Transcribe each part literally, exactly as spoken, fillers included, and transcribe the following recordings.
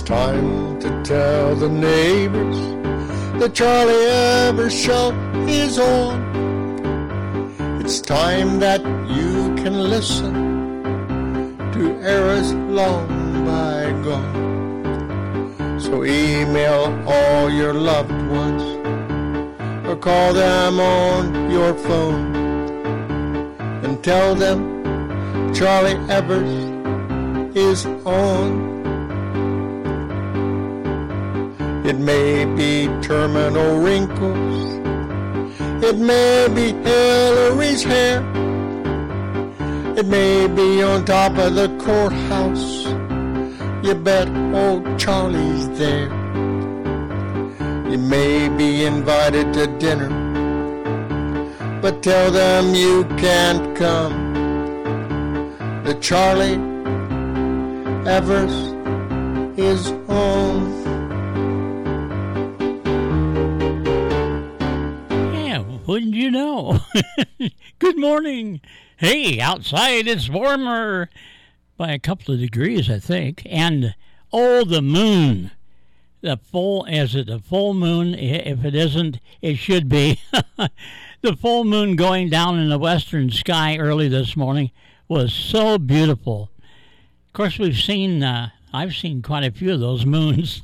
time to tell the neighbors that Charlie Evers show is on. It's time that you can listen to eras long bygone. So email all your loved ones or call them on your phone and tell them Charlie Evers is on. It may be terminal wrinkles, it may be Hillary's hair, it may be on top of the courthouse, you bet old Charlie's there. You may be invited to dinner, but tell them you can't come. The Charlie Evers is on. Wouldn't you know? Good morning. Hey, outside it's warmer by a couple of degrees, I think. And, oh, the moon. The full, is it the full moon? If it isn't, it should be. The full moon going down in the western sky early this morning was so beautiful. Of course, we've seen, uh, I've seen quite a few of those moons.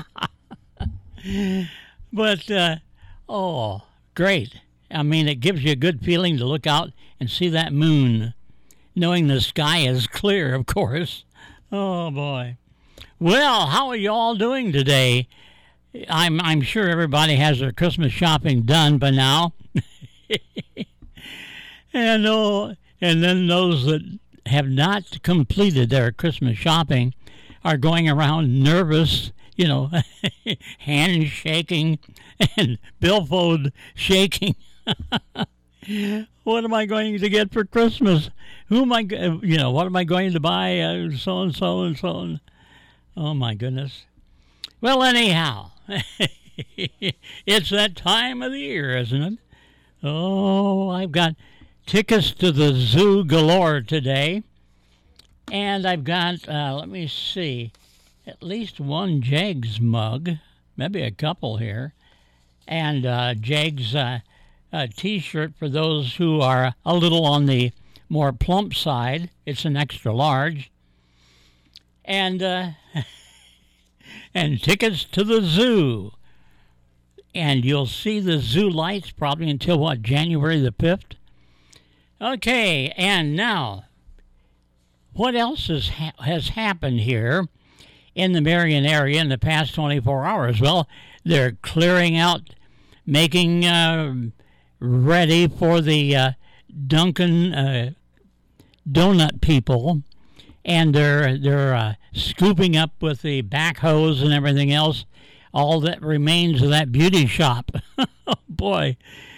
But, uh, oh, great. I mean, it gives you a good feeling to look out and see that moon, knowing the sky is clear, of course. Oh, boy. Well, how are you all doing today? I'm I'm sure everybody has their Christmas shopping done by now. and, oh, and then those that have not completed their Christmas shopping are going around nervous, you know, hand shaking and billfold shaking. What am I going to get for Christmas? Who am I, you know, what am I going to buy? Uh, so and so and so on. Oh, my goodness. Well, anyhow, it's that time of the year, isn't it? Oh, I've got tickets to the zoo galore today. And I've got, uh, let me see, at least one Jags mug, maybe a couple here. And uh, Jags uh, a T-shirt for those who are a little on the more plump side. It's an extra large. And uh, and tickets to the zoo. And you'll see the zoo lights probably until, what, January the fifth? Okay, and now, what else is ha- has happened here in the Marion area in the past twenty-four hours? Well, they're clearing out, making uh, ready for the uh, Dunkin' uh, Donut people, and they're they're uh, scooping up with the backhoes and everything else all that remains of that beauty shop. Oh boy,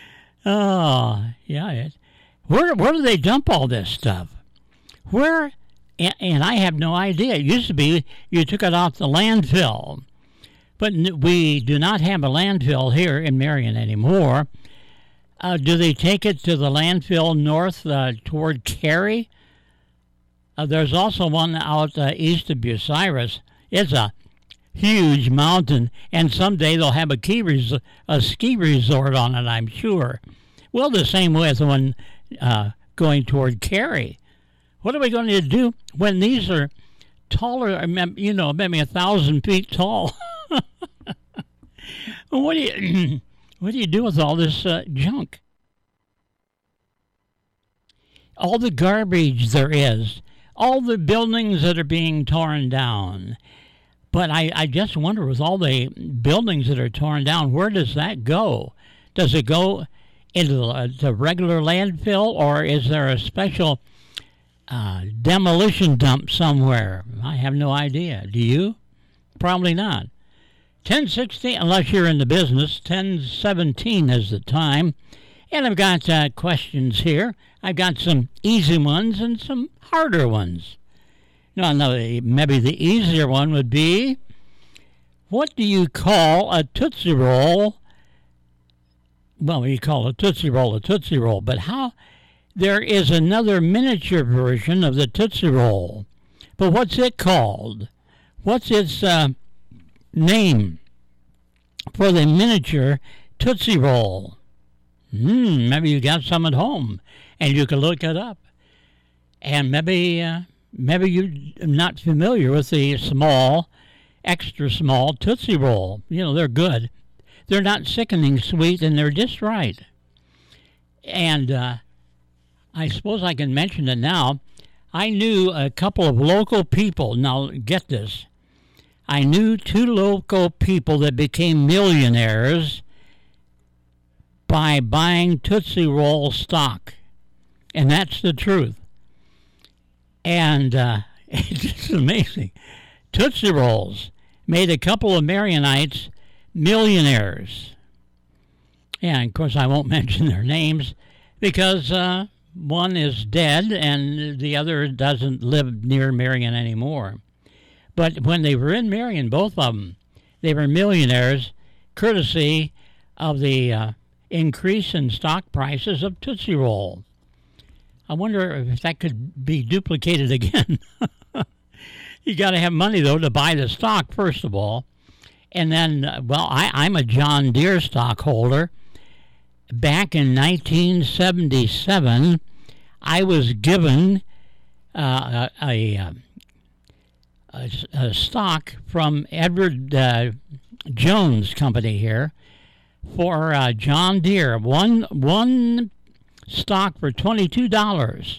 oh yeah. It, where where do they dump all this stuff? Where? And, and I have no idea. It used to be you took it off the landfill, but we do not have a landfill here in Marion anymore. Uh, do they take it to the landfill north uh, toward Cary? Uh, there's also one out uh, east of Bucyrus. It's a huge mountain, and someday they'll have a, key res- a ski resort on it, I'm sure. Well, the same with the one uh, going toward Cary. What are we going to do when these are taller, you know, maybe a thousand feet tall? What do you... What do you do with all this uh, junk? All the garbage there is, all the buildings that are being torn down. But I, I just wonder, with all the buildings that are torn down, where does that go? Does it go into the, the regular landfill, or is there a special uh, demolition dump somewhere? I have no idea. Do you? Probably not. ten sixteen, unless you're in the business, ten seventeen is the time. And I've got uh, questions here. I've got some easy ones and some harder ones. No, no, maybe the easier one would be, what do you call a Tootsie Roll? Well, you call a Tootsie Roll a Tootsie Roll, but how? There is another miniature version of the Tootsie Roll. But what's it called? What's its... Uh, name for the miniature Tootsie Roll? Hmm, maybe you got some at home and you can look it up. And maybe uh, maybe you're not familiar with the small, extra small Tootsie Roll. You know, they're good. They're not sickening sweet, and they're just right. And uh, I suppose I can mention it now. I knew a couple of local people. Now, get this. I knew two local people that became millionaires by buying Tootsie Roll stock. And that's the truth. And uh, it's just amazing. Tootsie Rolls made a couple of Marionites millionaires. And, of course, I won't mention their names because uh, one is dead and the other doesn't live near Marion anymore. But when they were in Marion, both of them, they were millionaires courtesy of the uh, increase in stock prices of Tootsie Roll. I wonder if that could be duplicated again. You got to have money, though, to buy the stock, first of all. And then, uh, well, I, I'm a John Deere stockholder. Back in nineteen seventy-seven, I was given uh, a, a, a, a stock from Edward uh, Jones Company here for uh, John Deere. One, one stock for twenty-two dollars.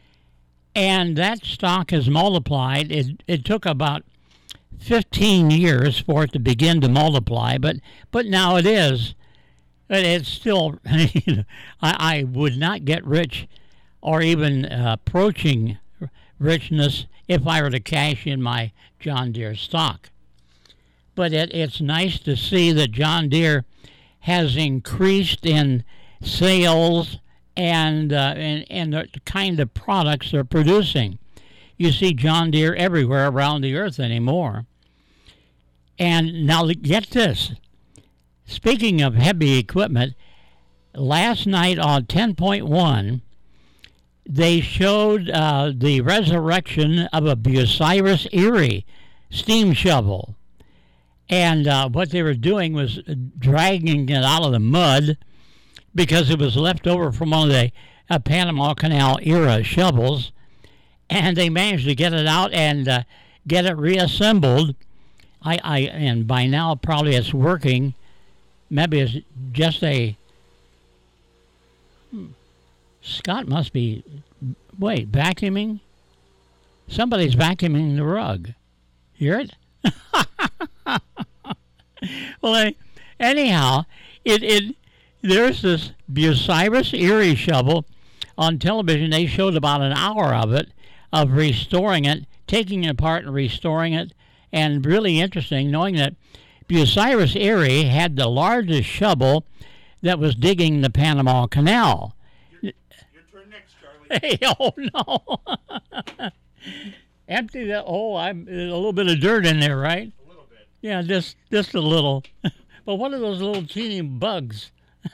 And that stock has multiplied. It, it took about fifteen years for it to begin to multiply, but, but now it is. It's still, you know, I, I would not get rich or even uh, approaching richness if I were to cash in my John Deere stock. But it, it's nice to see that John Deere has increased in sales and, uh, and, and the kind of products they're producing. You see John Deere everywhere around the earth anymore. And now get this. Speaking of heavy equipment, last night on ten point one, they showed uh, the resurrection of a Bucyrus Erie steam shovel. And uh, what they were doing was dragging it out of the mud because it was left over from one of the uh, Panama Canal era shovels. And they managed to get it out and uh, get it reassembled. I, I and by now probably it's working. Maybe it's just a... Hmm, Scott must be... Wait, vacuuming? Somebody's vacuuming the rug. Hear it? Well, I, anyhow, it, it there's this Bucyrus Erie shovel on television. They showed about an hour of it, of restoring it, taking it apart and restoring it. And really interesting, knowing that Bucyrus Erie had the largest shovel that was digging the Panama Canal. Your, your turn next, Charlie. Hey, oh no. Empty that. Oh, I'm a little bit of dirt in there, right? A little bit. Yeah, just just a little. But what are those little teeny bugs?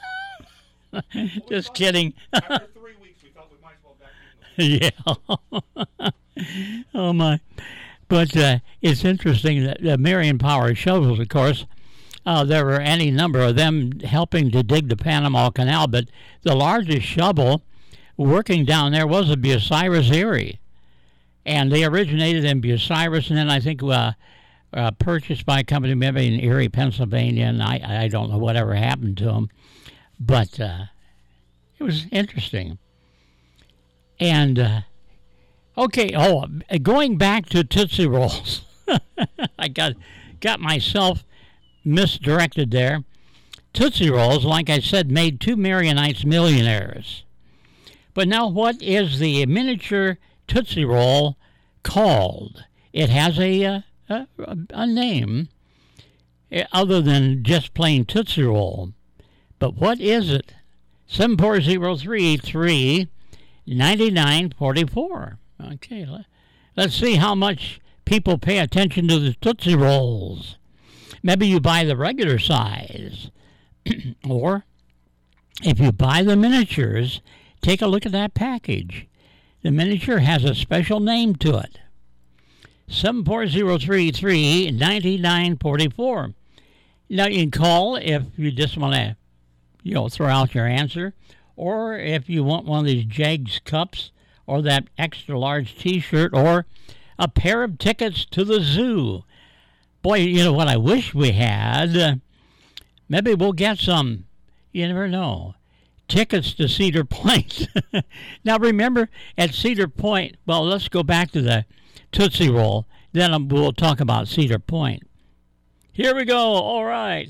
Just kidding. After three weeks, we thought we might as well vacuum. Yeah. Oh my. But uh, it's interesting that the Marion Power shovels, of course, uh, there were any number of them helping to dig the Panama Canal, but the largest shovel working down there was a Bucyrus Erie. And they originated in Bucyrus, and then I think uh, uh, purchased by a company maybe in Erie, Pennsylvania, and I, I don't know whatever happened to them. But uh, it was interesting. And... Uh, Okay, oh, going back to Tootsie Rolls. I got got myself misdirected there. Tootsie Rolls, like I said, made two Marionites millionaires. But now what is the miniature Tootsie Roll called? It has a, uh, a, a name other than just plain Tootsie Roll. But what is it? seven four zero three three nine nine four four. Okay, let's see how much people pay attention to the Tootsie Rolls. Maybe you buy the regular size. Or, if you buy the miniatures, take a look at that package. The miniature has a special name to it. seven four zero three three nine nine four four. Now, you can call if you just want to, you know, throw out your answer, or if you want one of these Jags cups, or that extra large T-shirt, or a pair of tickets to the zoo. Boy, you know what I wish we had? Uh, maybe we'll get some, you never know, tickets to Cedar Point. Now, remember, at Cedar Point, well, let's go back to the Tootsie Roll. Then we'll talk about Cedar Point. Here we go. All right.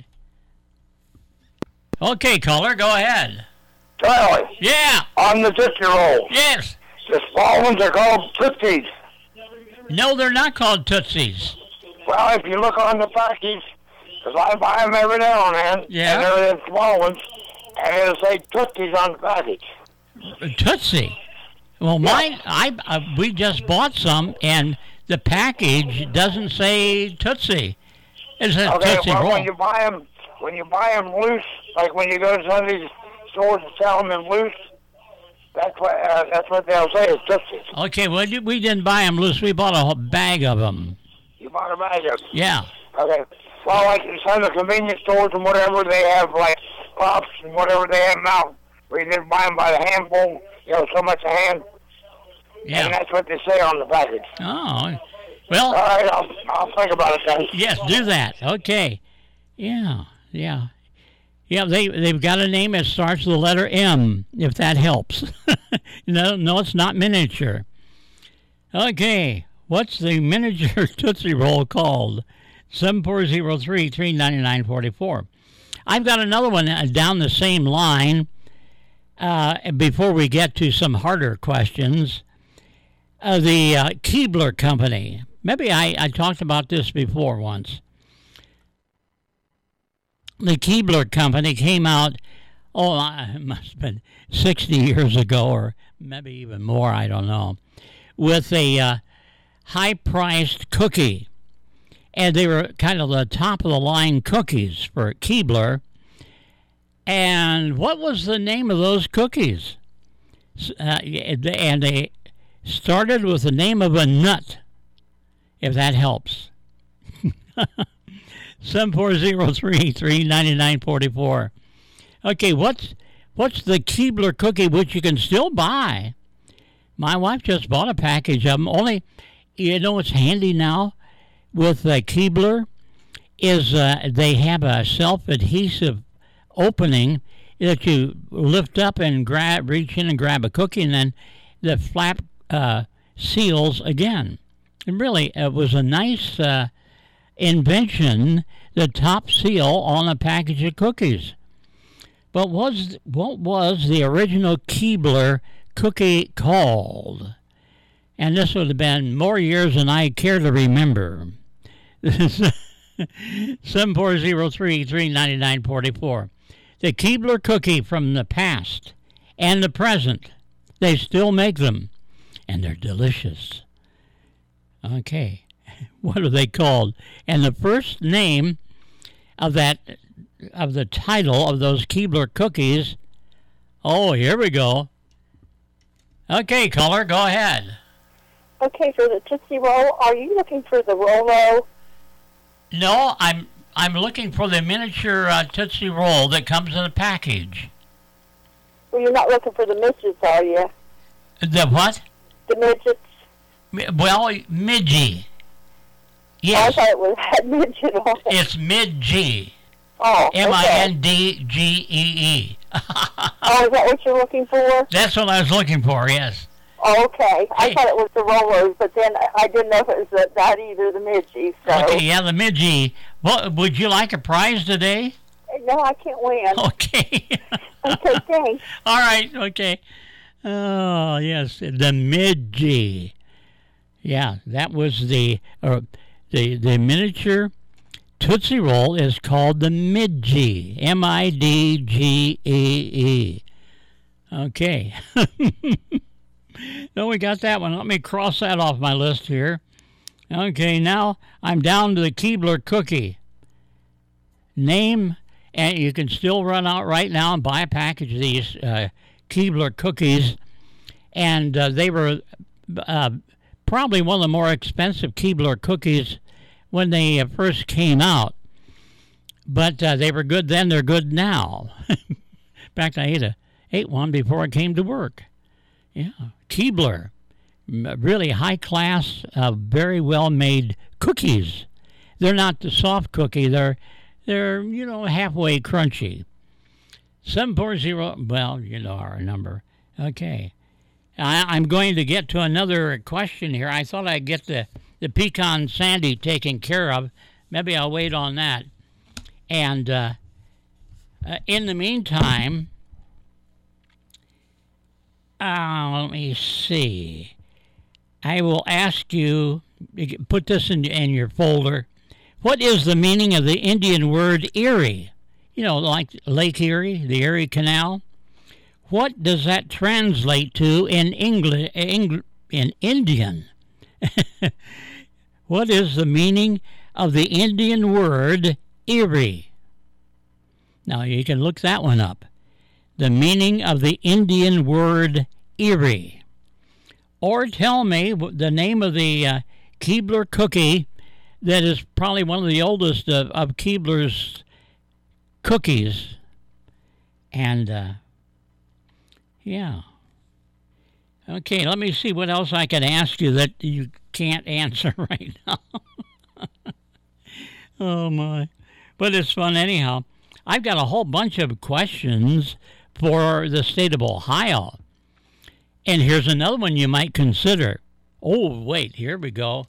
Okay, caller, go ahead. Charlie, Yeah. on the Tootsie Roll, Yes. the small ones are called Tootsies. No, they're not called Tootsies. Well, if you look on the package, because I buy them every now and then, Yeah. and they're the small ones, and it'll say Tootsies on the package. Tootsie. Well, mine, I, uh, we just bought some, and the package doesn't say Tootsie. It says Okay, Tootsie well, Roll. when you buy them, when you buy them loose, like when you go to some of these stores and sell them in loose, that's what uh, that's what they'll say is Tootsies. Okay, well, you- we didn't buy them loose. We bought a whole bag of them. You bought a bag of them. Yeah. Okay. Well, like in some of the convenience stores and whatever, they have like pops and whatever they have now. We didn't buy them by the handful, you know, so much a hand. And Yeah. that's what they say on the package. Oh, All well, right, I'll, I'll think about it then. yes, do that. Okay. Yeah, yeah. Yeah, they, they've got a name that starts with the letter M, if that helps. no, no, it's not miniature. Okay, what's the miniature Tootsie Roll called? seven four zero three three nine nine four four. I've got another one uh, down the same line uh, before we get to some harder questions. Uh, the uh, Keebler Company. Maybe I, I talked about this before once. The Keebler Company came out, oh, it must have been sixty years ago, or maybe even more, I don't know, with a uh, high-priced cookie. And they were kind of the top-of-the-line cookies for Keebler. And what was the name of those cookies? Uh, and they started with the name of a nut, if that helps. seven four zero three three nine nine four four. Okay, what's what's the Keebler cookie, which you can still buy? My wife just bought a package of them. Only, you know what's handy now with uh, Keebler is uh, they have a self-adhesive opening that you lift up and grab, reach in and grab a cookie, and then the flap uh, seals again. And really, it was a nice uh, invention, the top seal on a package of cookies. But was what was the original Keebler cookie called? And this would have been more years than I care to remember. seven four zero three three nine nine four four. The Keebler cookie from the past and the present. They still make them, and they're delicious. Okay. What are they called? And the first name of that, of the title of those Keebler cookies, oh, here we go. Okay, caller, go ahead. Okay, for the Tootsie Roll, are you looking for the Rolo? No, I'm I'm looking for the miniature uh, Tootsie Roll that comes in a package. Well, you're not looking for the midgets, are you? The what? The midgets? Mi- Well, Midgey. I Yes, thought it was had midget on it. it's Mid-G. Oh, M I okay. N D G E E. Oh, is that what you're looking for? That's what I was looking for, yes. Oh, okay. I Hey. thought it was the Rolos, but then I- I didn't know if it was the, that either, the midgies. So, Okay, yeah, the Mid-G. Well, would you like a prize today? no, I can't win. Okay. Okay, thanks. All right, okay. Oh, yes, the Mid-G. Yeah, that was the, uh, the, the miniature Tootsie Roll is called the Mid-G. M I D G E E. Okay. No, we got that one. Let me cross that off my list here. Okay, now I'm down to the Keebler cookie. Name, and you can still run out right now and buy a package of these uh, Keebler cookies. And uh, they were uh, probably one of the more expensive Keebler cookies when they uh, first came out. But uh, they were good then, they're good now. In fact, I ate, a, ate one before I came to work. Yeah, Keebler. Really high-class, uh, very well-made cookies. They're not the soft cookie. They're, they're you know, halfway crunchy. seven four zero, well, you know our number. Okay. I, I'm going to get to another question here. I thought I'd get the, the pecan sandy taken care of. Maybe I'll wait on that. And uh, uh, in the meantime, uh, let me see. I will ask you, put this in, in your folder. What is the meaning of the Indian word Erie? You know, like Lake Erie, the Erie Canal. What does that translate to in English, Eng, in Indian? What is the meaning of the Indian word Erie? Now, you can look that one up. The meaning of the Indian word Erie. Or tell me the name of the uh, Keebler cookie that is probably one of the oldest of, of Keebler's cookies. And, uh, yeah. Okay, let me see what else I can ask you that you can't answer right now. Oh, my. But it's fun anyhow. I've got a whole bunch of questions for the state of Ohio. And here's another one you might consider. Oh, wait, here we go.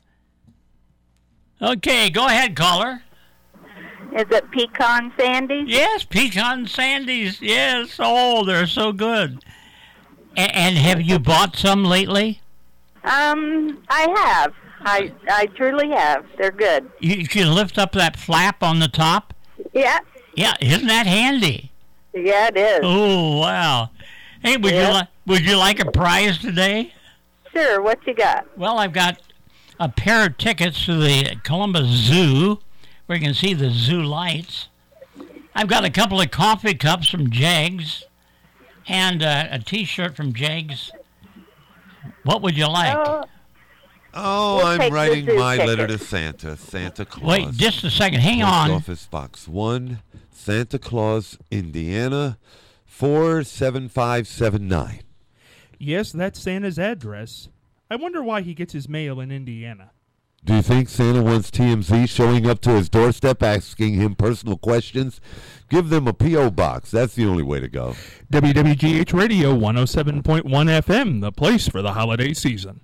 Okay, go ahead, caller. Is it pecan sandies? Yes, pecan sandies. Yes. Oh, they're so good. A- and have you bought some lately? Um, I have. I I truly have. They're good. You, you can lift up that flap on the top? Yeah. Yeah, isn't that handy? Yeah, it is. Oh, wow. Hey, would Yeah. you li- would you like a prize today? Sure. What you got? Well, I've got a pair of tickets to the Columbus Zoo, where you can see the zoo lights. I've got a couple of coffee cups from Jags, and uh, a T-shirt from Jags. What would you like? Oh, Oh, We'll I'm take the writing zoo my letter to ticket. Santa. Santa Claus. Wait, just a second. Hang Post on. Office Box one, Santa Claus, Indiana, four seven five seven nine. Yes, that's Santa's address. I wonder why he gets his mail in Indiana. Do you think Santa wants T M Z showing up to his doorstep asking him personal questions? Give them a P O box. That's the only way to go. W W G H Radio one oh seven point one F M, the place for the holiday season.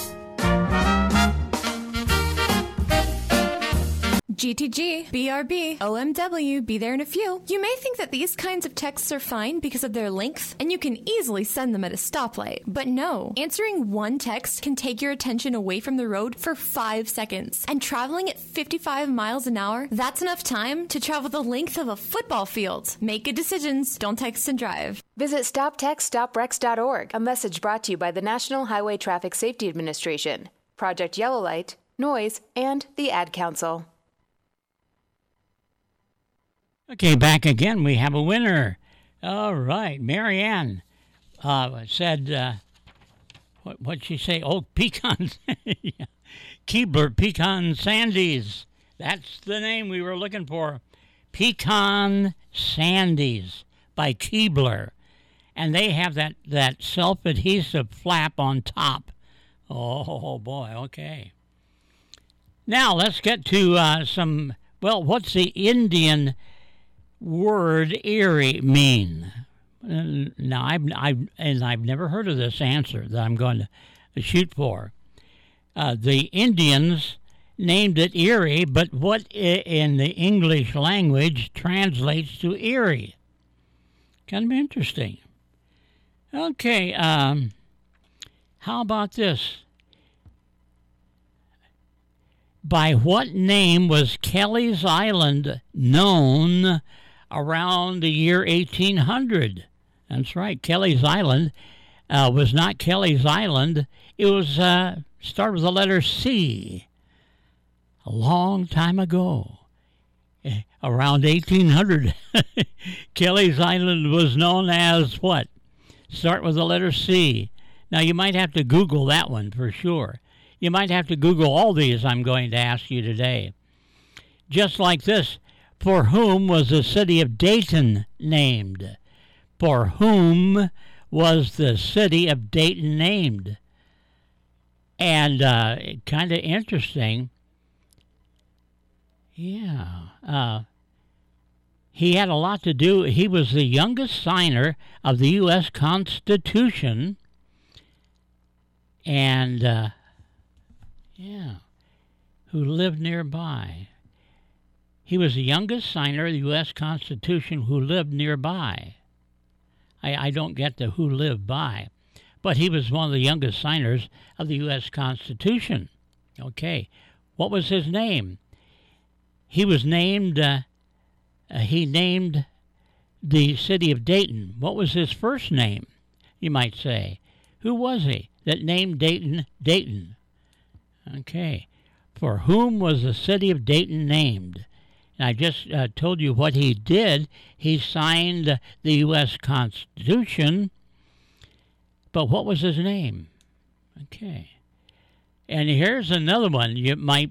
G T G, B R B, O M W, be there in a few. You may think that these kinds of texts are fine because of their length, and you can easily send them at a stoplight. But no, answering one text can take your attention away from the road for five seconds. And traveling at fifty-five miles an hour, that's enough time to travel the length of a football field. Make good decisions. Don't text and drive. Visit stop text stop wrecks dot org, a message brought to you by the National Highway Traffic Safety Administration, Project Yellow Light, Noise, and the Ad Council. Okay, back again. We have a winner. All right, Marianne uh, said, uh, what what'd she say? Oh, pecans. Yeah. Keebler Pecan Sandies. That's the name we were looking for. Pecan Sandies by Keebler. And they have that, that self-adhesive flap on top. Oh, boy, okay. Now, let's get to uh, some, well, what's the Indian word Erie mean? Uh, now, I've, I've, and I've never heard of this answer that I'm going to shoot for. Uh, the Indians named it Erie, but what I- in the English language translates to Erie? Kind of interesting. Okay, um, how about this? By what name was Kelly's Island known around the year eighteen hundred? That's right, Kelly's Island uh, was not Kelly's Island. It was uh, started with the letter C. A long time ago, eh, around eighteen hundred, Kelly's Island was known as what? Start with the letter C. Now, you might have to Google that one for sure. You might have to Google all these I'm going to ask you today. Just like this, for whom was the city of Dayton named? For whom was the city of Dayton named? And uh, kind of interesting. Yeah. Uh, he had a lot to do. He was the youngest signer of the U S Constitution. And, uh, yeah, who lived nearby. He was the youngest signer of the U S Constitution who lived nearby. I, I don't get the who lived by, but he was one of the youngest signers of the U S Constitution. Okay, what was his name? He was named, uh, uh, he named the city of Dayton. What was his first name, you might say? Who was he that named Dayton Dayton? Okay, for whom was the city of Dayton named? And I just uh, told you what he did. He signed uh, the U S Constitution, but what was his name? Okay. And here's another one you might...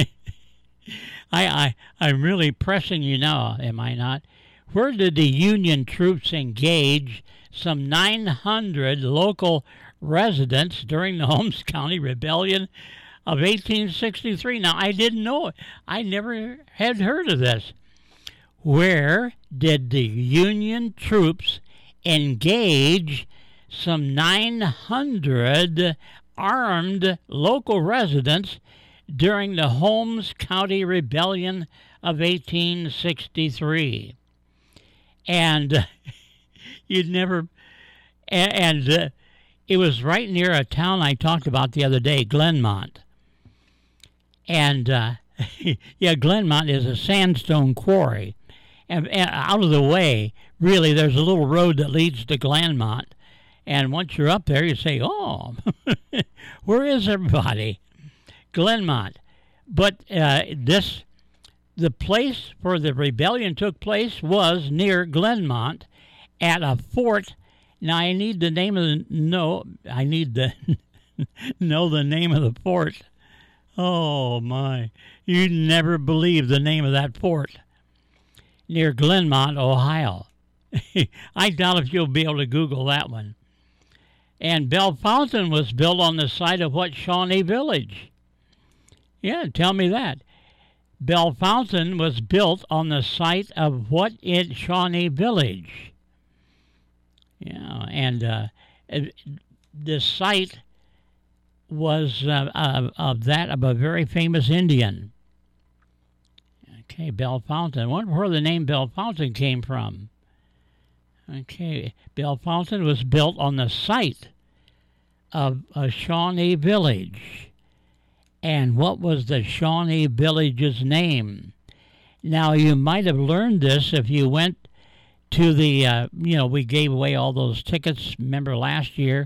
I, I, I'm really pressing you now, am I not? Where did the Union troops engage some nine hundred local residents during the Holmes County Rebellion of eighteen sixty-three? Now, I didn't know it. I never had heard of this. Where did the Union troops engage some nine hundred armed local residents during the Holmes County Rebellion of eighteen sixty-three? And uh, you'd never... And, and uh, it was right near a town I talked about the other day, Glenmont. And, uh, yeah, Glenmont is a sandstone quarry. And, and out of the way, really, there's a little road that leads to Glenmont. And once you're up there, you say, oh, where is everybody? Glenmont. But uh, this, the place where the rebellion took place was near Glenmont at a fort. Now, I need the name of the, no, I need to know the name of the fort. Oh, my. You'd never believe the name of that fort. Near Glenmont, Ohio. I doubt if you'll be able to Google that one. And Bellefontaine was built on the site of what Shawnee Village? Yeah, tell me that. Bellefontaine was built on the site of what in Shawnee Village? Yeah, and uh, the site was uh, uh, of that of a very famous Indian. Okay, Bellefontaine. I wonder where the name Bellefontaine came from. Okay, Bellefontaine was built on the site of a Shawnee Village. And what was the Shawnee Village's name? Now, you might have learned this if you went to the, uh, you know, we gave away all those tickets, remember last year,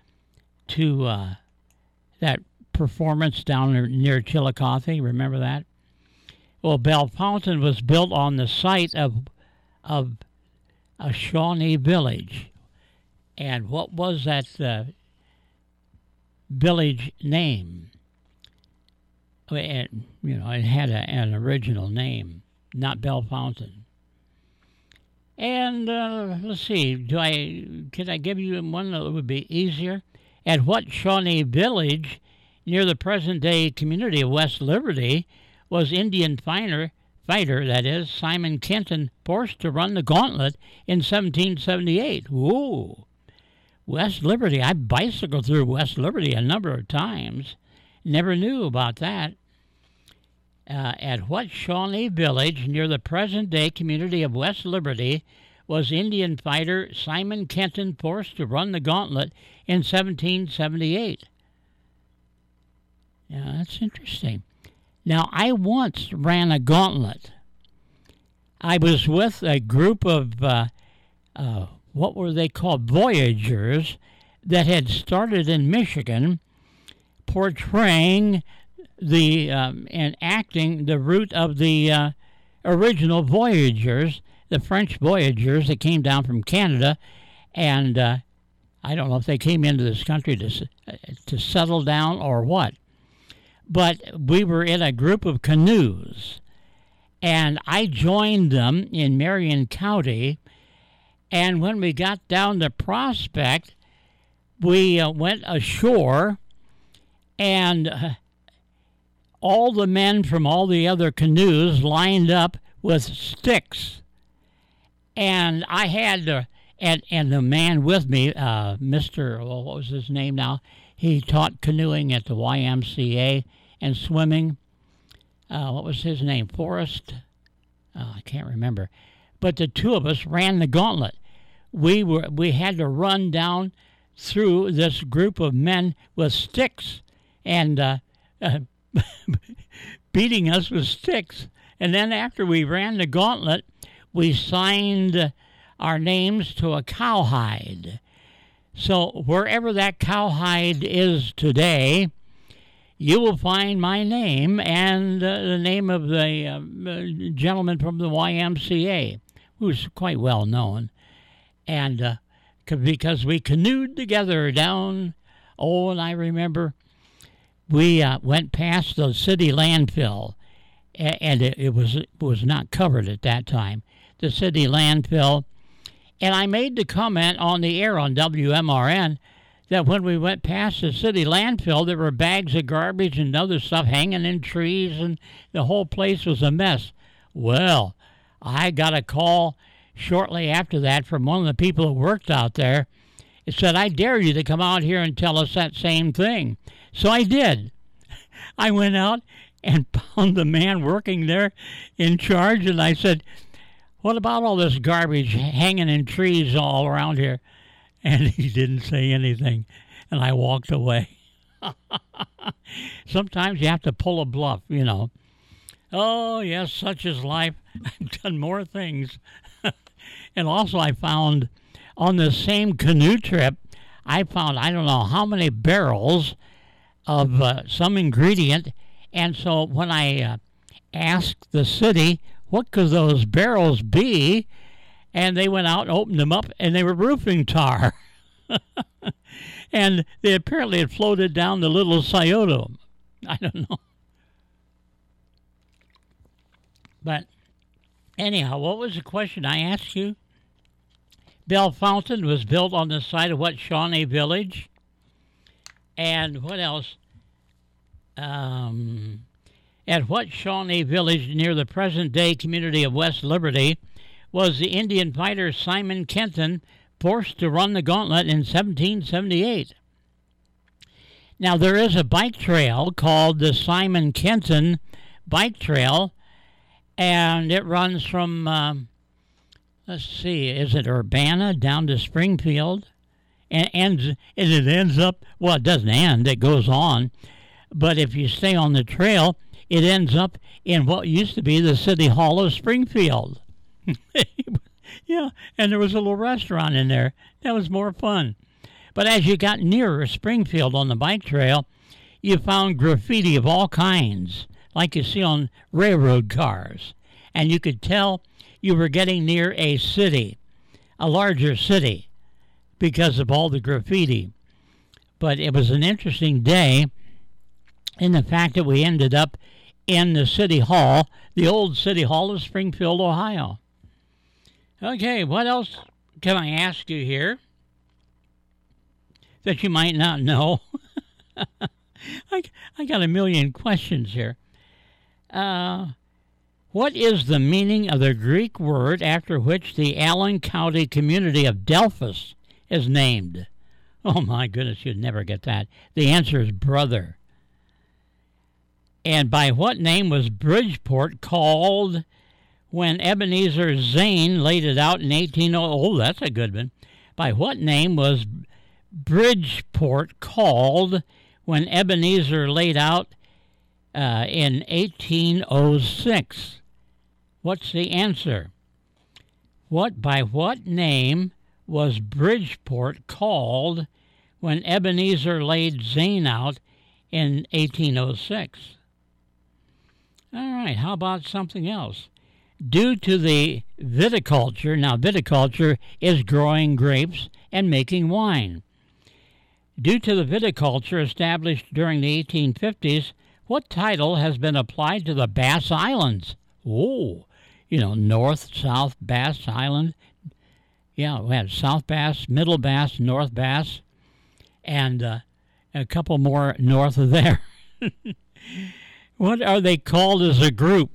to uh, that performance down near Chillicothe, remember that? Well, Bellefontaine was built on the site of of a Shawnee village. And what was that uh, village name? It, you know, it had a, an original name, not Bellefontaine. And uh, let's see, do I could I give you one that would be easier? At what Shawnee village near the present-day community of West Liberty was Indian fighter, fighter, that is, Simon Kenton, forced to run the gauntlet in seventeen seventy-eight? Whoa! West Liberty. I bicycled through West Liberty a number of times. Never knew about that. Uh, at what Shawnee village near the present-day community of West Liberty was Indian fighter Simon Kenton forced to run the gauntlet in seventeen seventy-eight? Yeah, that's interesting. Now, I once ran a gauntlet. I was with a group of, uh, uh, what were they called, Voyagers, that had started in Michigan, portraying the um, and acting the route of the uh, original Voyagers, the French Voyagers that came down from Canada, and uh, I don't know if they came into this country to to settle down or what. but we were in a group of canoes, and I joined them in Marion County. And when we got down to Prospect, we uh, went ashore, and uh, all the men from all the other canoes lined up with sticks. And I had, uh, and, and the man with me, uh, Mister, well, what was his name now? He taught canoeing at the Y M C A and swimming. Uh, what was his name? Forrest? Oh, I can't remember. But the two of us ran the gauntlet. We were we had to run down through this group of men with sticks and uh, uh, beating us with sticks. And then after we ran the gauntlet, we signed our names to a cowhide. So wherever that cowhide is today, you will find my name and uh, the name of the uh, gentleman from the Y M C A, who's quite well known. And uh, because we canoed together down, oh, and I remember we uh, went past the city landfill, and it, it was it was not covered at that time, the city landfill. And I made the comment on the air on W M R N that when we went past the city landfill, there were bags of garbage and other stuff hanging in trees, and the whole place was a mess. Well, I got a call shortly after that from one of the people who worked out there. It said, I dare you to come out here and tell us that same thing. So I did. I went out and found the man working there in charge, and I said, what about all this garbage hanging in trees all around here? And he didn't say anything, and I walked away. Sometimes you have to pull a bluff, you know. Oh, yes, such is life. I've done more things. And also I found on the same canoe trip, I found I don't know how many barrels of uh, some ingredient. And so when I uh, asked the city, what could those barrels be? And they went out and opened them up, and they were roofing tar. And they apparently had floated down the Little Scioto. I don't know. But anyhow, what was the question I asked you? Bell Fountain was built on the site of what Shawnee Village? And what else? Um, at what Shawnee Village near the present-day community of West Liberty was the Indian fighter Simon Kenton forced to run the gauntlet in seventeen seventy-eight? Now, there is a bike trail called the Simon Kenton Bike Trail, and it runs from, um, let's see, is it Urbana down to Springfield? And, ends, and it ends up, well, it doesn't end, it goes on. But if you stay on the trail, it ends up in what used to be the City Hall of Springfield. Yeah, and there was a little restaurant in there. That was more fun. But as you got nearer Springfield on the bike trail, you found graffiti of all kinds, like you see on railroad cars. And you could tell you were getting near a city, a larger city, because of all the graffiti. But it was an interesting day in the fact that we ended up in the City Hall, the old City Hall of Springfield, Ohio. Okay, what else can I ask you here that you might not know? I, I got a million questions here. Uh, what is the meaning of the Greek word after which the Allen County community of Delphos is named? Oh, my goodness, you'd never get that. The answer is brother. And by what name was Bridgeport called when Ebenezer Zane laid it out in eighteen oh? Oh, that's a good one. By what name was Bridgeport called when Ebenezer laid out uh, in eighteen oh six? What's the answer? What by what name was Bridgeport called when Ebenezer laid Zane out in eighteen oh six? All right, how about something else? Due to the viticulture, now viticulture is growing grapes and making wine. Due to the viticulture established during the eighteen fifties, What title has been applied to the Bass Islands? Oh, you know, North, South Bass Island. Yeah, we had South Bass, Middle Bass, North Bass, and uh, a couple more north of there. What are they called as a group?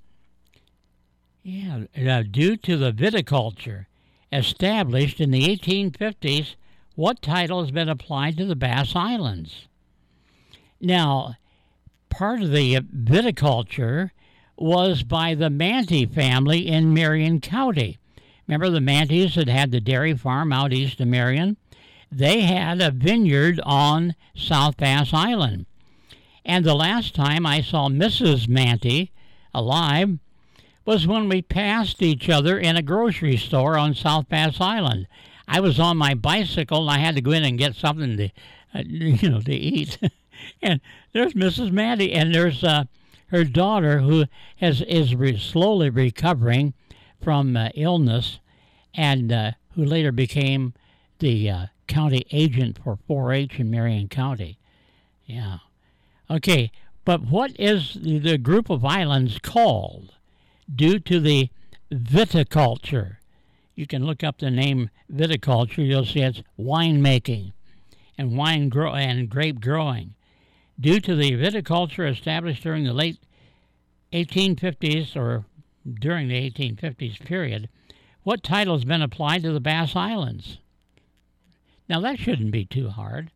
Yeah, uh, due to the viticulture established in the eighteen fifties, what title has been applied to the Bass Islands? Now, part of the viticulture was by the Manty family in Marion County. Remember the Mantys that had the dairy farm out east of Marion? They had a vineyard on South Bass Island. And the last time I saw Missus Manty alive was when we passed each other in a grocery store on South Bass Island. I was on my bicycle and I had to go in and get something to, uh, you know, to eat. And there's Missus Manty, and there's uh, her daughter who has is re- slowly recovering from uh, illness, and uh, who later became the uh, county agent for four H in Marion County. Yeah. Okay, but what is the, the group of islands called due to the viticulture? You can look up the name viticulture. You'll see it's winemaking and wine grow and grape growing. Due to the viticulture established during the late eighteen fifties or during the eighteen fifties period, what title has been applied to the Bass Islands? Now, that shouldn't be too hard.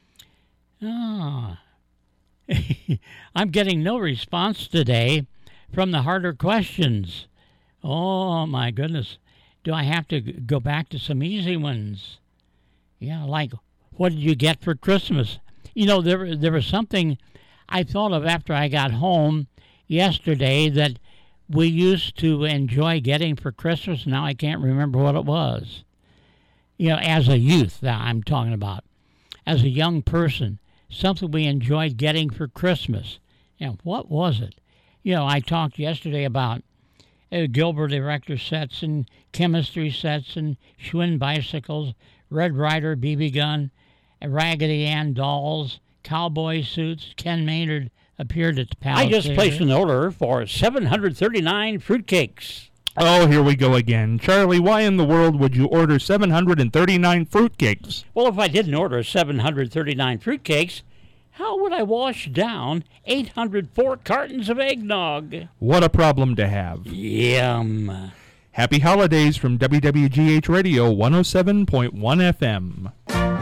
Ah. I'm getting no response today from the harder questions. Oh, my goodness. Do I have to go back to some easy ones? Yeah, like, what did you get for Christmas? You know, there, there was something I thought of after I got home yesterday that we used to enjoy getting for Christmas. Now I can't remember what it was. You know, as a youth, that I'm talking about. As a young person, something we enjoyed getting for Christmas. And what was it? You know, I talked yesterday about uh, Gilbert Erector sets and chemistry sets and Schwinn bicycles, Red Ryder B B gun, Raggedy Ann dolls, cowboy suits. Ken Maynard appeared at the Palace. I just Theater. placed an order for seven hundred thirty-nine fruitcakes. Oh, here we go again. Charlie, why in the world would you order seven hundred thirty-nine fruitcakes? Well, if I didn't order seven hundred thirty-nine fruitcakes, how would I wash down eight hundred four cartons of eggnog? What a problem to have. Yum. Happy holidays from W W G H Radio one oh seven point one F M.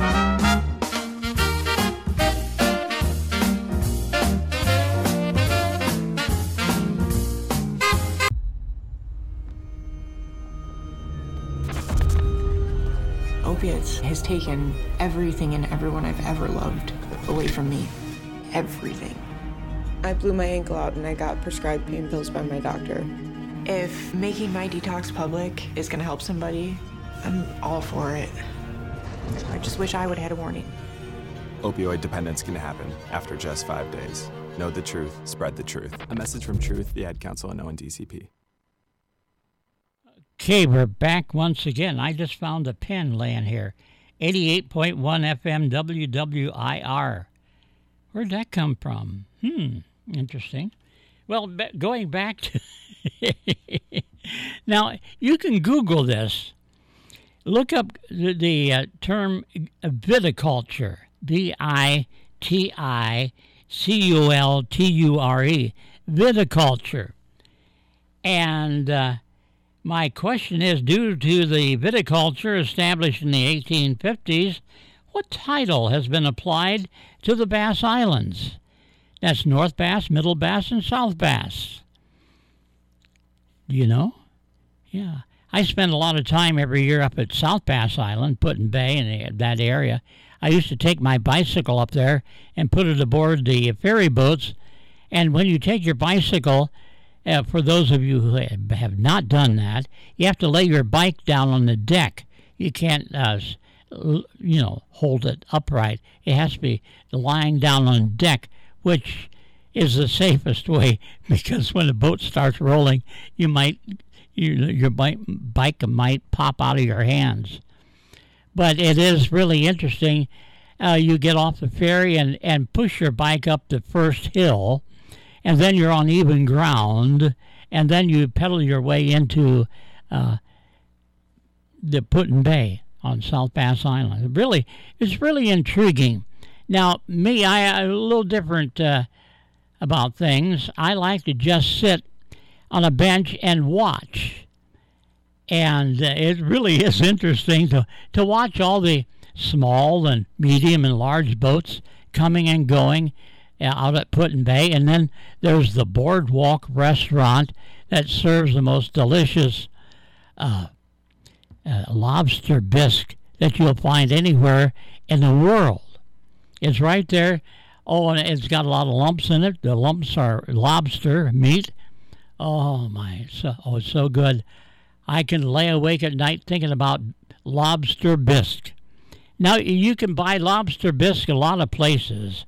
Opiates has taken everything and everyone I've ever loved away from me. Everything. I blew my ankle out and I got prescribed pain pills by my doctor. If making my detox public is gonna help somebody, I'm all for it. I just wish I would have had a warning. Opioid dependence can happen after just five days. Know the truth, spread the truth. A message from Truth, the Ad Council, and O N D C P. Okay, we're back once again. I just found a pen laying here. eighty-eight point one F M W W I R. Where'd that come from? Hmm, interesting. Well, b- going back to... Now, you can Google this. Look up the, the uh, term viticulture. V I T I C U L T U R E. Viticulture. And... Uh, My question is, due to the viticulture established in the eighteen fifties, what title has been applied to the Bass Islands? That's North Bass, Middle Bass, and South Bass. Do you know? Yeah. I spend a lot of time every year up at South Bass Island, Put in Bay, in that area. I used to take my bicycle up there and put it aboard the ferry boats. And when you take your bicycle... Uh, for those of you who have not done that, you have to lay your bike down on the deck. You can't, uh, you know, hold it upright. It has to be lying down on the deck, which is the safest way, because when the boat starts rolling, you might, you, your bike, bike might pop out of your hands. But it is really interesting. Uh, you get off the ferry and, and push your bike up the first hill, and then you're on even ground, and then you pedal your way into uh, the Put-in-Bay on South Bass Island. Really, it's really intriguing. Now, me, I, I'm a little different uh, about things. I like to just sit on a bench and watch. And uh, it really is interesting to, to watch all the small and medium and large boats coming and going uh, out at Put-in-Bay. And then there's the Boardwalk restaurant that serves the most delicious uh, uh, lobster bisque that you'll find anywhere in the world. It's right there. Oh, and it's got a lot of lumps in it. The lumps are lobster meat. Oh, my. So, oh, it's so good. I can lay awake at night thinking about lobster bisque. Now, you can buy lobster bisque a lot of places,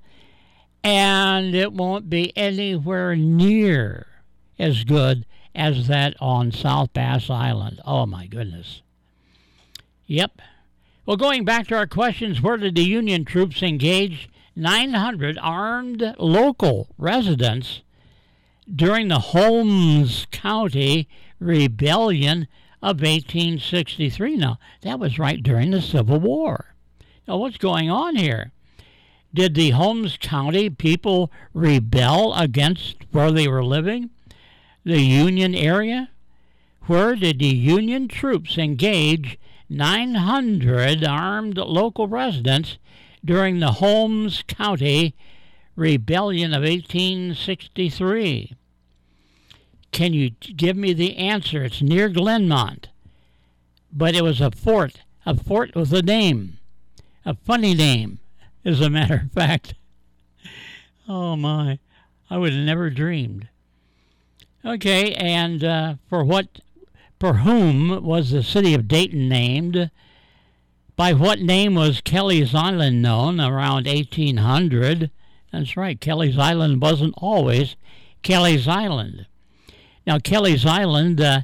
and it won't be anywhere near as good as that on South Bass Island. Oh, my goodness. Yep. Well, going back to our questions, where did the Union troops engage nine hundred armed local residents during the Holmes County Rebellion of eighteen sixty-three? Now, that was right during the Civil War. Now, what's going on here? Did the Holmes County people rebel against where they were living, the Union area? Where did the Union troops engage nine hundred armed local residents during the Holmes County Rebellion of eighteen sixty-three? Can you give me the answer? It's near Glenmont, but it was a fort, a fort with a name, a funny name, as a matter of fact. Oh, my. I would have never dreamed. Okay, and uh, for what... For whom was the city of Dayton named? By what name was Kelly's Island known around eighteen hundred? That's right, Kelly's Island wasn't always Kelly's Island. Now, Kelly's Island uh,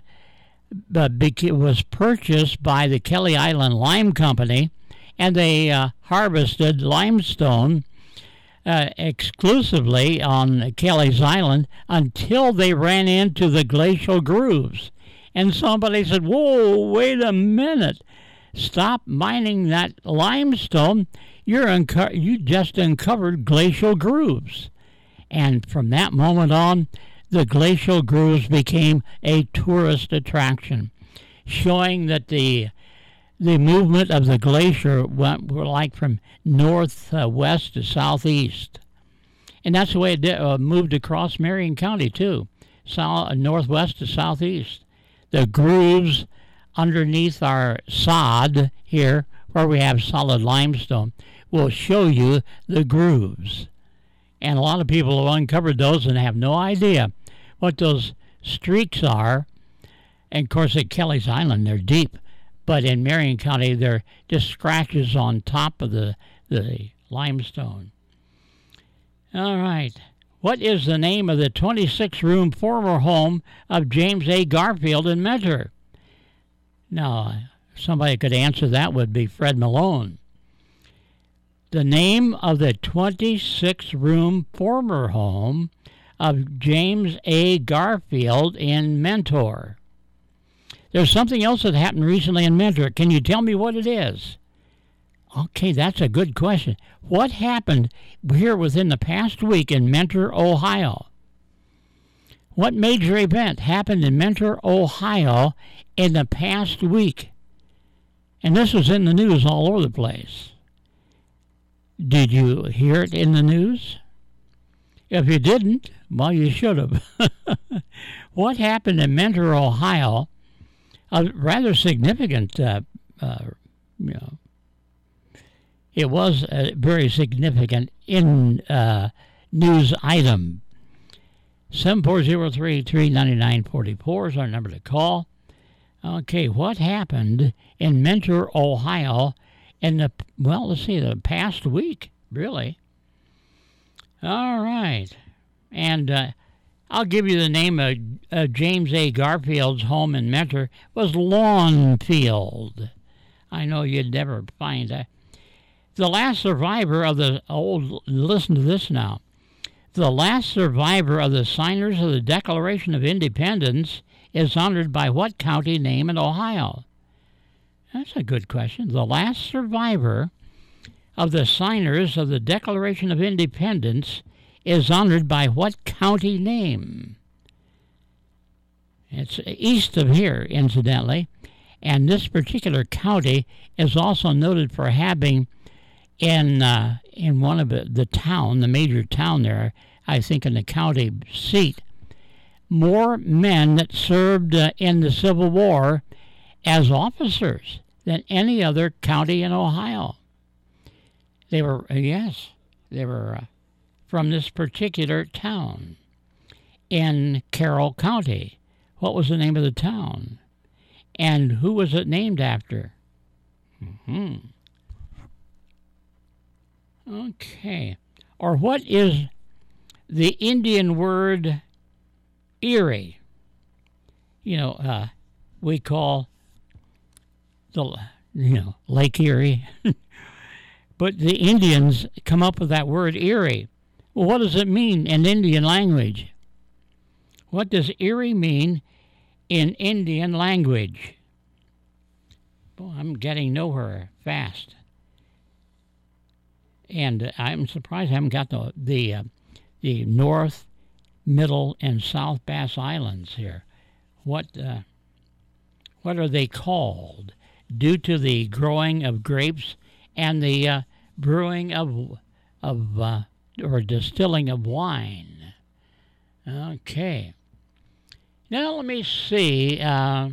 was purchased by the Kelly Island Lime Company, and they uh, harvested limestone uh, exclusively on Kelly's Island until they ran into the glacial grooves. And somebody said, whoa, wait a minute. Stop mining that limestone. You're unco- you just uncovered glacial grooves. And from that moment on, the glacial grooves became a tourist attraction, showing that the the movement of the glacier went were like from north uh, west to southeast. And that's the way it did, uh, moved across Marion County, too, south, northwest to southeast. The grooves underneath our sod here, where we have solid limestone, will show you the grooves. And a lot of people have uncovered those and have no idea what those streaks are. And, of course, at Kelly's Island, they're deep. But in Marion County, they're just scratches on top of the, the limestone. All right. What is the name of the twenty-six room former home of James A. Garfield in Mentor? Now, somebody could answer that would be Fred Malone. The name of the twenty-six room former home of James A. Garfield in Mentor. There's something else that happened recently in Mentor. Can you tell me what it is? Okay, that's a good question. What happened here within the past week in Mentor, Ohio? What major event happened in Mentor, Ohio in the past week? And this was in the news all over the place. Did you hear it in the news? If you didn't, well, you should have. What happened in Mentor, Ohio? A rather significant, uh, uh, you know, it was a very significant in uh, news item. seven four zero three, three nine nine, four four is our number to call. Okay, what happened in Mentor, Ohio in the, well, let's see, the past week, really? All right. And uh, I'll give you the name of uh, James A. Garfield's home in Mentor was Lawnfield. I know you'd never find that. The last survivor of the old, listen to this now, The last survivor of the signers of the Declaration of Independence is honored by what county name in Ohio? That's a good question. The last survivor of the signers of the Declaration of Independence is honored by what county name? It's east of here, incidentally, and this particular county is also noted for having in uh, in one of the, the town, the major town there, I think in the county seat, more men that served uh, in the Civil War as officers than any other county in Ohio. They were, uh, yes, they were uh, from this particular town in Carroll County. What was the name of the town? And who was it named after? Mm-hmm. Okay. Or what is the Indian word Erie? You know, uh, we call the, you know, Lake Erie. But the Indians come up with that word Erie. Well, what does it mean in Indian language? What does Erie mean in Indian language? Boy, I'm getting nowhere fast. And I'm surprised I haven't got the the, uh, the North, Middle, and South Bass Islands here. What uh, what are they called? Due to the growing of grapes and the uh, brewing of of uh, or distilling of wine. Okay. Now let me see uh,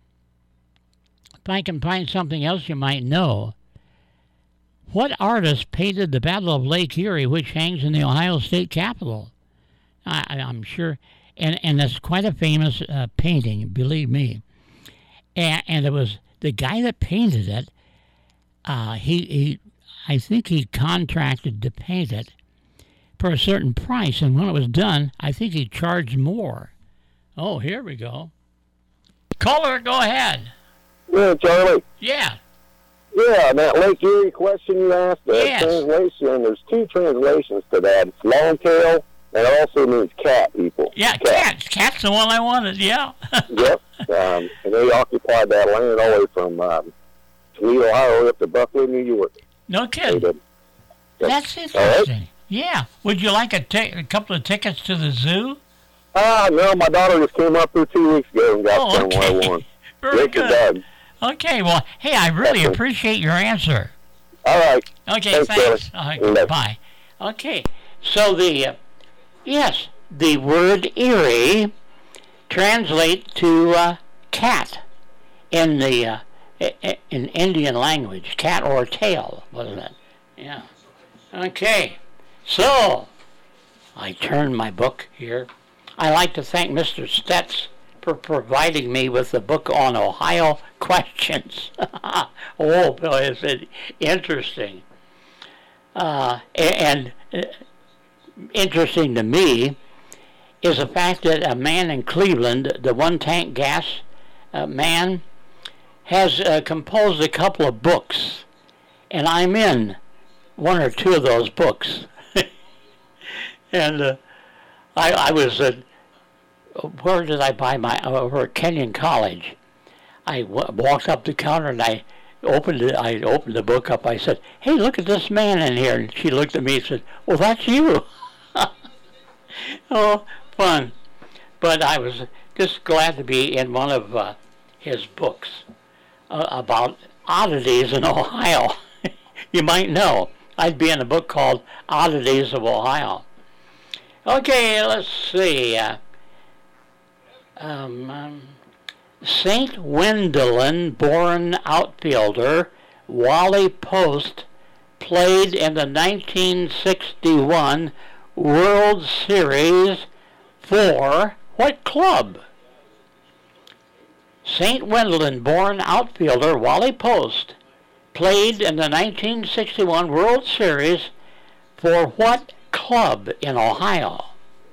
if I can find something else you might know. What artist painted the Battle of Lake Erie, which hangs in the Ohio State Capitol? I, I'm sure, and and it's quite a famous uh, painting, believe me. And, and it was the guy that painted it. Uh, he, he, I think he contracted to paint it for a certain price, and when it was done, I think he charged more. Oh, here we go. Caller, go ahead. Yeah, Charlie. Yeah. Yeah, that Lake Erie question you asked, the yes. translation, there's two translations to that. It's long tail, and it also means cat people. Yeah, cat. Cats. Cat's the one I wanted, yeah. Yep. Um, and they occupied that land all the way from um, Toledo, Ohio, up to Buffalo, New York. No kidding. That's interesting. Right. Yeah. Would you like a, t- a couple of tickets to the zoo? Ah, uh, no, my daughter just came up here two weeks ago and got oh, some okay. what I want. Very Rick good. Okay, well, hey, I really That's appreciate your answer. All right. Okay, thanks. thanks. All right, no. Bye. Okay, so the, uh, yes, the word Erie translates to uh, cat in the, uh, in Indian language, cat or tail, wasn't it? Yeah. Okay, so I turn my book here. I'd like to thank Mister Stetz for providing me with the book on Ohio questions. Oh, boy, is it interesting. Uh, and uh, interesting to me is the fact that a man in Cleveland, the one-tank gas uh, man, has uh, composed a couple of books, and I'm in one or two of those books. and uh, I, I was... Uh, where did I buy my, over at Kenyon College. I w- walked up the counter and I opened it, I opened the book up. I said, hey, look at this man in here. And she looked at me and said, well, that's you. Oh, fun. But I was just glad to be in one of uh, his books uh, about oddities in Ohio. You might know. I'd be in a book called Oddities of Ohio. Okay, let's see. Uh, Um, um, Saint Wendelin-born outfielder Wally Post played in the nineteen sixty-one World Series for what club? Saint Wendelin-born outfielder Wally Post played in the nineteen sixty-one World Series for what club in Ohio?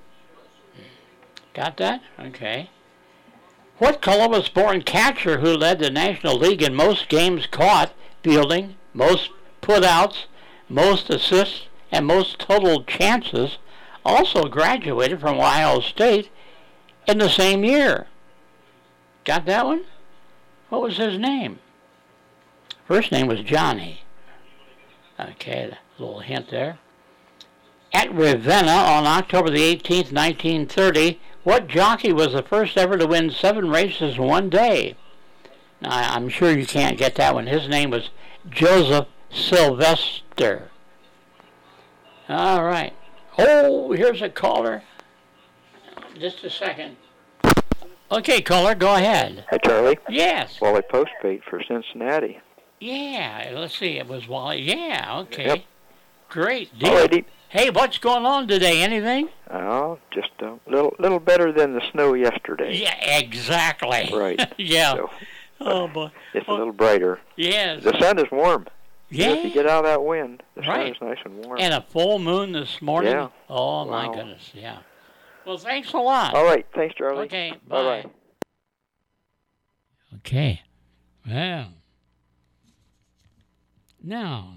Got that? Okay. What Columbus-born catcher who led the National League in most games caught, fielding, most putouts, most assists, and most total chances also graduated from Ohio State in the same year. Got that one? What was his name? First name was Johnny. Okay, a little hint there. At Ravenna on October the eighteenth, nineteen thirty, what jockey was the first ever to win seven races in one day? Now, I'm sure you can't get that one. His name was Joseph Sylvester. All right. Oh, here's a caller. Just a second. Okay, caller, go ahead. Hey, Charlie. Yes. Wally Postpaid for Cincinnati. Yeah, let's see. It was Wally. Yeah, okay. Yep. Great deal. Alrighty. Hey, what's going on today? Anything? Oh, just a little little better than the snow yesterday. Yeah, exactly. Right. yeah. So, oh, boy. It's well, a little brighter. Yes. The sun is warm. Yeah. If you get out of that wind, the right. sun is nice and warm. And a full moon this morning? Yeah. Oh, wow. my goodness, yeah. Well, thanks a lot. All right. Thanks, Charlie. Okay, bye. bye. Bye-bye. Okay. Well. Now,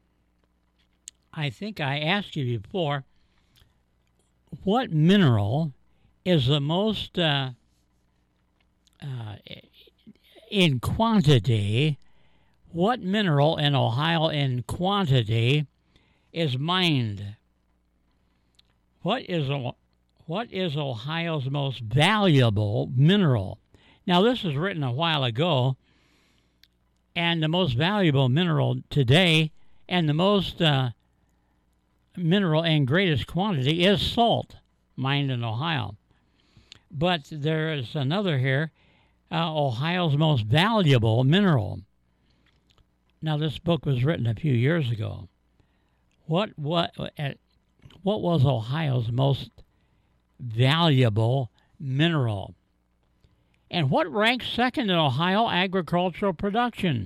I think I asked you before, what mineral is the most, uh, uh, in quantity, what mineral in Ohio in quantity is mined? What is, what is Ohio's most valuable mineral? Now, this was written a while ago, and the most valuable mineral today and the most uh, mineral in greatest quantity is salt, mined in Ohio. But there is another here, uh, Ohio's most valuable mineral. Now, this book was written a few years ago. What what uh, what was Ohio's most valuable mineral? And what ranks second in Ohio agricultural production?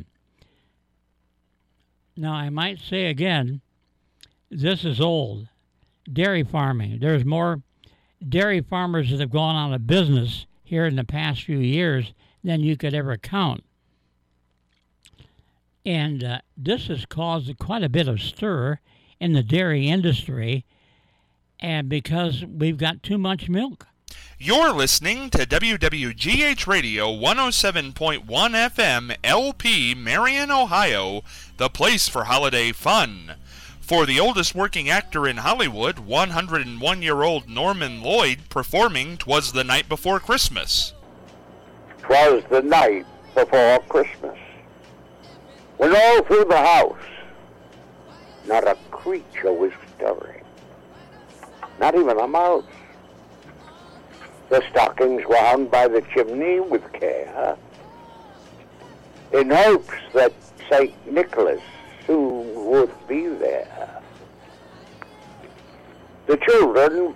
Now, I might say again, this is old. Dairy farming. There's more dairy farmers that have gone out of business here in the past few years than you could ever count. And uh, this has caused quite a bit of stir in the dairy industry, and because we've got too much milk. You're listening to W W G H Radio one oh seven point one F M L P Marion, Ohio, the place for holiday fun. For the oldest working actor in Hollywood, one hundred one-year-old Norman Lloyd performing "'Twas the Night Before Christmas." 'Twas the night before Christmas, when all through the house not a creature was stirring, not even a mouse. The stockings were hung by the chimney with care, in hopes that Saint Nicholas soon would be there. The children